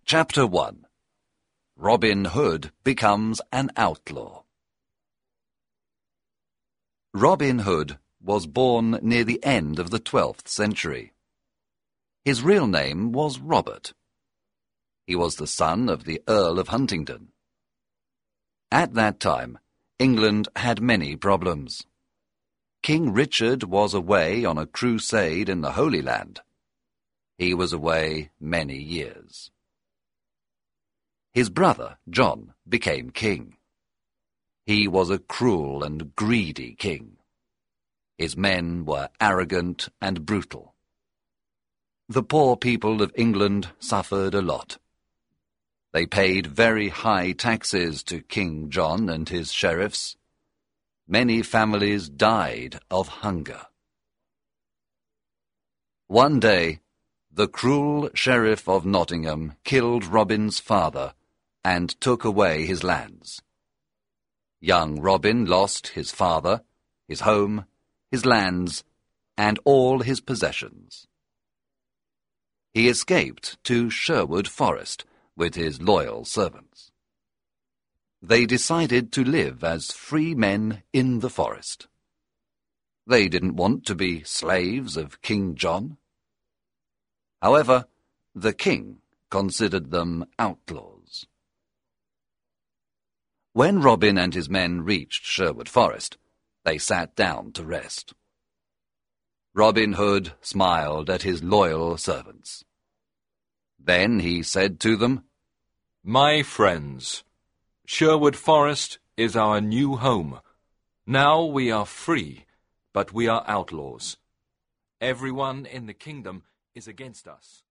Chapter 1. Robin Hood becomes an outlaw. Robin Hood was born near the end of the 12th century. His real name was Robert. He was the son of the Earl of Huntingdon. At that time, England had many problems. King Richard was away on a crusade in the Holy Land. He was away many years. His brother, John, became king. He was a cruel and greedy king. His men were arrogant and brutal. The poor people of England suffered a lot. They paid very high taxes to King John and his sheriffs. Many families died of hunger. One day, the cruel sheriff of Nottingham killed Robin's father and took away his lands. Young Robin lost his father, his home, his lands, and all his possessions. He escaped to Sherwood Forest with his loyal servants. They decided to live as free men in the forest. They didn't want to be slaves of King John. However, the king considered them outlaws. When Robin and his men reached Sherwood Forest, they sat down to rest. Robin Hood smiled at his loyal servants. Then he said to them, "My friends, Sherwood Forest is our new home. Now we are free, but we are outlaws. Everyone in the kingdom is against us."